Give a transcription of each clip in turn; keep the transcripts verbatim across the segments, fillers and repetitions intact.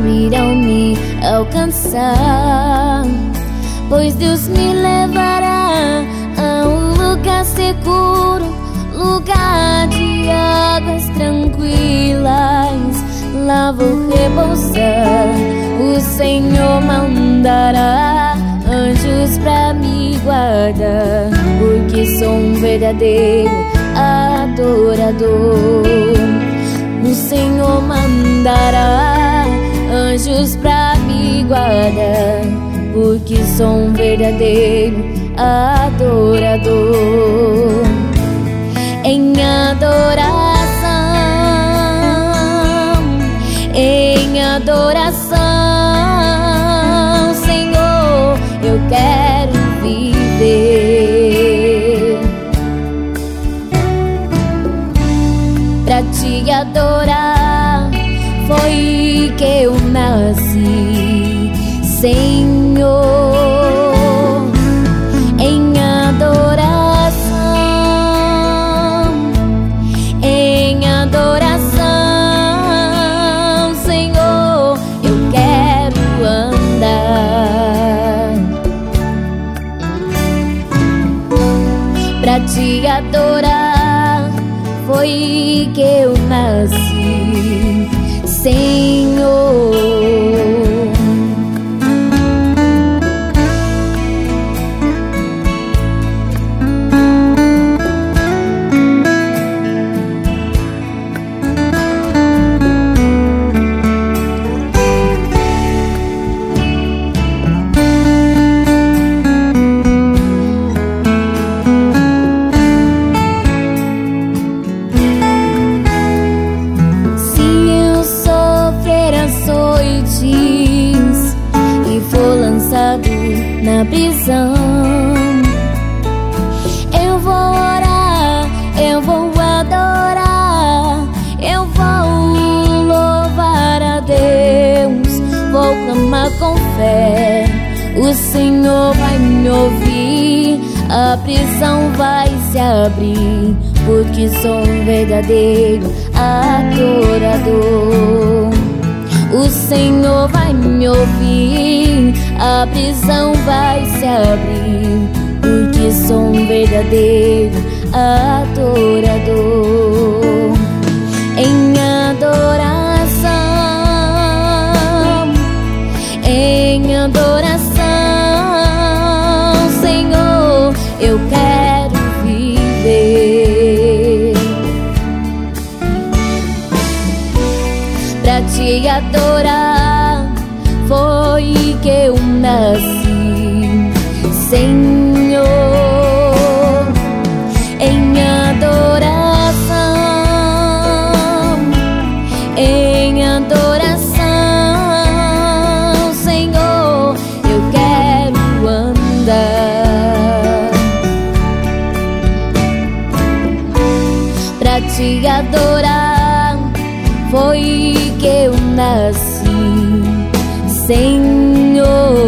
não irão me alcançar, pois Deus me levará a um lugar seguro, lugar de águas tranquilas. Lá vou repousar, o Senhor mandará anjos pra me guardar, porque sou um verdadeiro adorador. O Senhor mandará anjos pra me guardar, porque sou um verdadeiro adorador. Em adoração, em adoração, Senhor, eu quero viver. Pra te adorar foi que eu nasci, Senhor. Em adoração, em adoração, Senhor, eu quero andar. Pra te adorar foi que eu nasci, Senhor. E for lançado na prisão, eu vou orar, eu vou adorar, eu vou louvar a Deus, vou clamar com fé. O Senhor vai me ouvir, a prisão vai se abrir, porque sou um verdadeiro adorador. O Senhor vai me ouvir, a prisão vai se abrir, porque sou um verdadeiro adorador. Em adoração, em adoração, Senhor, eu quero viver. Pra te adorar foi que eu nasci, Senhor. Em adoração, em adoração, Senhor, eu quero andar. Pra te adorar foi que eu nasci, Senhor.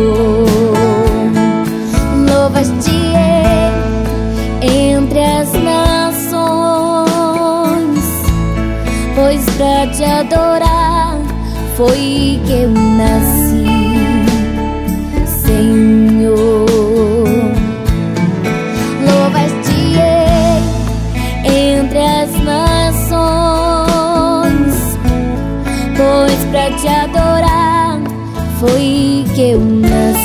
Louvas-te-ei entre as nações, pois pra te adorar foi que eu nasci, Senhor. Louvas-te-ei entre as nações, pois pra te adorar foi que eu nasci.